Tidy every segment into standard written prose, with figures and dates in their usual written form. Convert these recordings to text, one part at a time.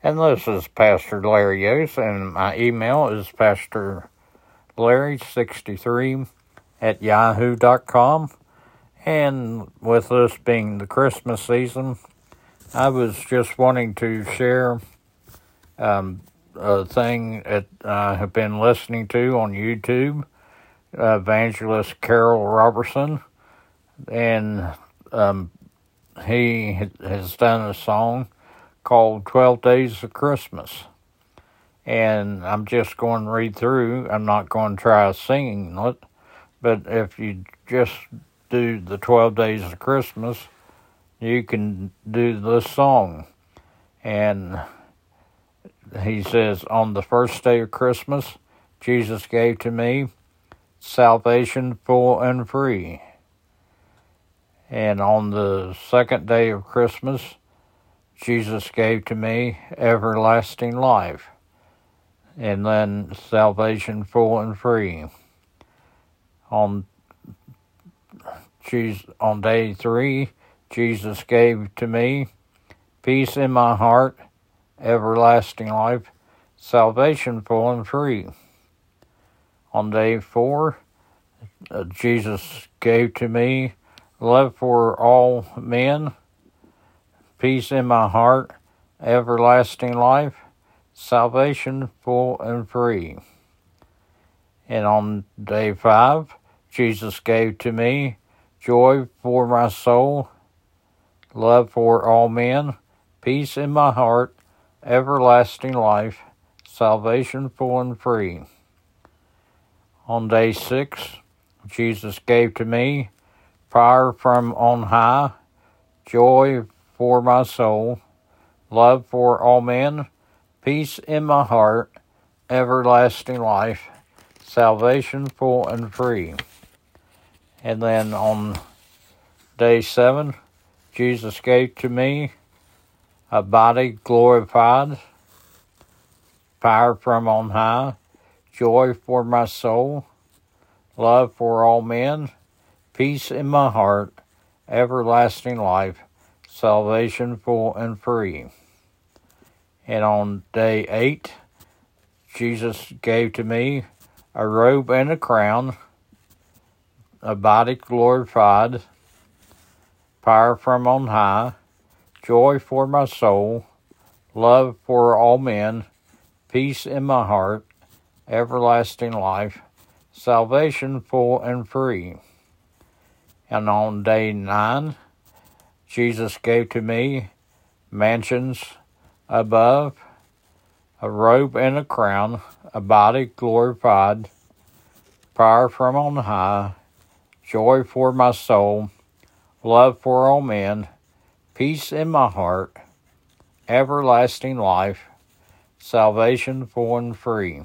And this is Pastor Larry Yost, and my email is pastorlarry63@yahoo.com. And with this being the Christmas season, I was just wanting to share a thing that I have been listening to on YouTube, Evangelist Carol Robertson, and he has done a song called 12 Days of Christmas. And I'm just going to read through. I'm not going to try singing it, but if you just do the 12 Days of Christmas, you can do this song. And he says, on the first day of Christmas, Jesus gave to me salvation full and free. And on the second day of Christmas, Jesus gave to me everlasting life. And then salvation full and free. On day 3, Jesus gave to me peace in my heart, everlasting life, salvation full and free. On day 4, Jesus gave to me love for all men, peace in my heart, everlasting life, salvation full and free. And on day 5, Jesus gave to me joy for my soul, love for all men, peace in my heart, everlasting life, salvation full and free. On day 6, Jesus gave to me power from on high, joy for my soul, love for all men, peace in my heart, everlasting life, salvation full and free. And then on day 7, Jesus gave to me a body glorified, power from on high, joy for my soul, love for all men, peace in my heart, everlasting life, salvation full and free. And on day 8, Jesus gave to me a robe and a crown, a body glorified, power from on high, joy for my soul, love for all men, peace in my heart, everlasting life, salvation full and free. And on day 9, Jesus gave to me mansions above, a robe and a crown, a body glorified, power from on high, joy for my soul, love for all men, peace in my heart, everlasting life, salvation full and free.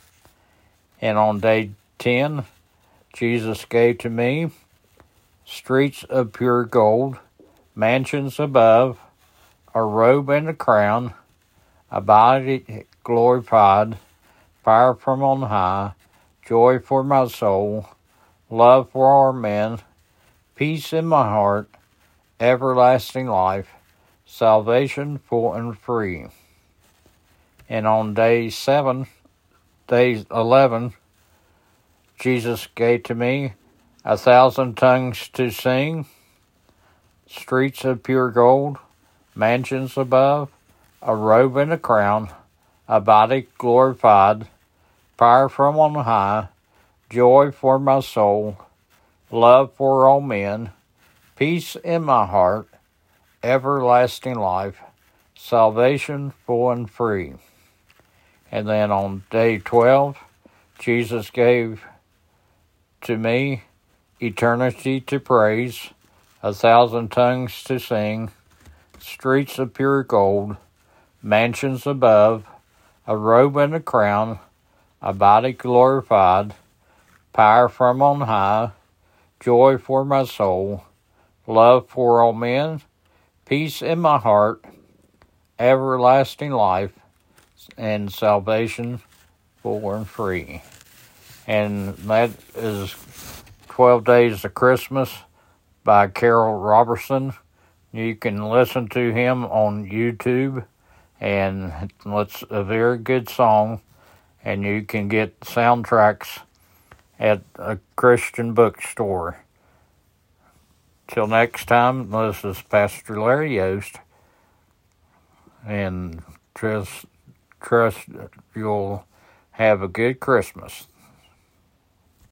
And on day 10, Jesus gave to me streets of pure gold, mansions above, a robe and a crown, a body glorified, power from on high, joy for my soul, love for all men, peace in my heart, everlasting life, salvation full and free. And on day 11, Jesus gave to me 1,000 tongues to sing, streets of pure gold, mansions above, a robe and a crown, a body glorified, power from on high, joy for my soul, love for all men, peace in my heart, everlasting life, salvation full and free. And then on day 12, Jesus gave to me eternity to praise, 1,000 tongues to sing, streets of pure gold, mansions above, a robe and a crown, a body glorified, power from on high, joy for my soul, love for all men, peace in my heart, everlasting life, and salvation full and free. And that is 12 Days of Christmas by Carol Robertson. You can listen to him on YouTube and it's a very good song, and you can get soundtracks at a Christian bookstore. Till next time, this is Pastor Larry Yost, and trust you'll have a good Christmas.